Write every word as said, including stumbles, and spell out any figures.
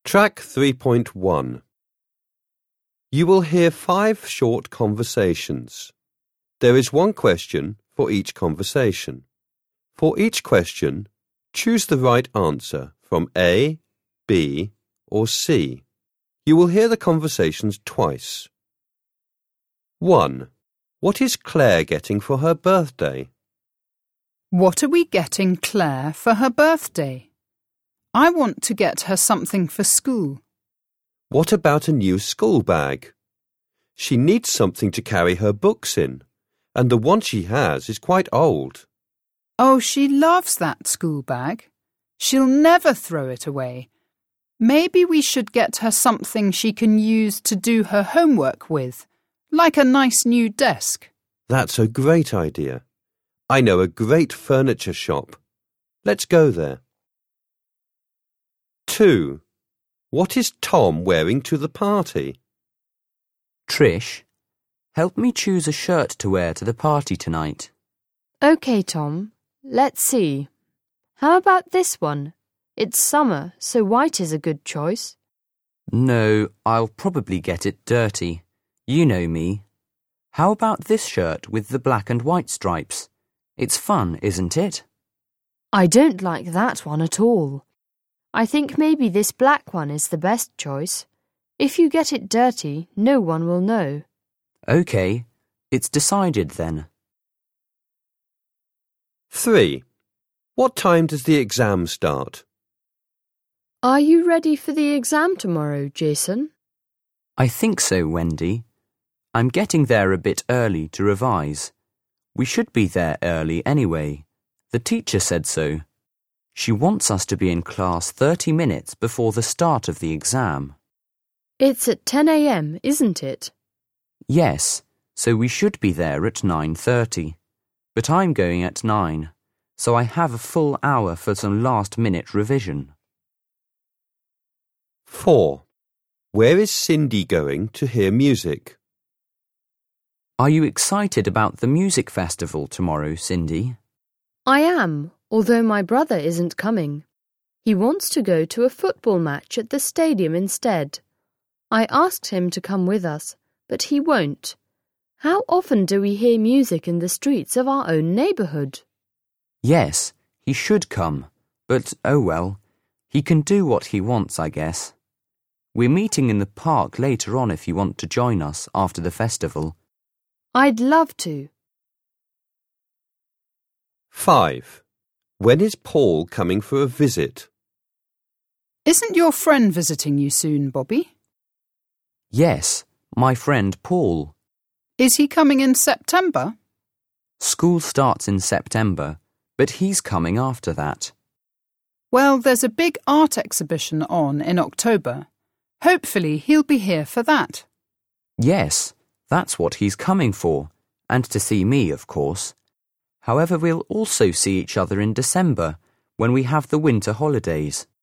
Track three point one. You will hear five short conversations. There is one question for each conversation. For each question, choose the right answer from A, B, or C. You will hear the conversations twice. one. What is Claire getting for her birthday? What are we getting Claire for her birthday? I want to get her something for school. What about a new school bag? She needs something to carry her books in, and the one she has is quite old. Oh, she loves that school bag. She'll never throw it away. Maybe we should get her something she can use to do her homework with, like a nice new desk. That's a great idea. I know a great furniture shop. Let's go there. two. What is Tom wearing to the party? Trish, help me choose a shirt to wear to the party tonight. OK, Tom. Let's see. How about this one? It's summer, so white is a good choice. No, I'll probably get it dirty. You know me. How about this shirt with the black and white stripes? It's fun, isn't it? I don't like that one at all. I think maybe this black one is the best choice. If you get it dirty, no one will know. OK, it's decided then. three. What time does the exam start? Are you ready for the exam tomorrow, Jason? I think so, Wendy. I'm getting there a bit early to revise. We should be there early anyway. The teacher said so. She wants us to be in class thirty minutes before the start of the exam. It's at ten a m, isn't it? Yes, so we should be there at nine thirty. But I'm going at nine, so I have a full hour for some last-minute revision. four. Where is Cindy going to hear music? Are you excited about the music festival tomorrow, Cindy? I am, although my brother isn't coming. He wants to go to a football match at the stadium instead. I asked him to come with us, but he won't. How often do we hear music in the streets of our own neighbourhood? Yes, he should come, but oh well, he can do what he wants, I guess. We're meeting in the park later on if you want to join us after the festival. I'd love to. five. When is Paul coming for a visit? Isn't your friend visiting you soon, Bobby? Yes, my friend Paul. Is he coming in September? School starts in September, but he's coming after that. Well, there's a big art exhibition on in October. Hopefully he'll be here for that. Yes, that's what he's coming for, and to see me, of course. However, we'll also see each other in December, when we have the winter holidays.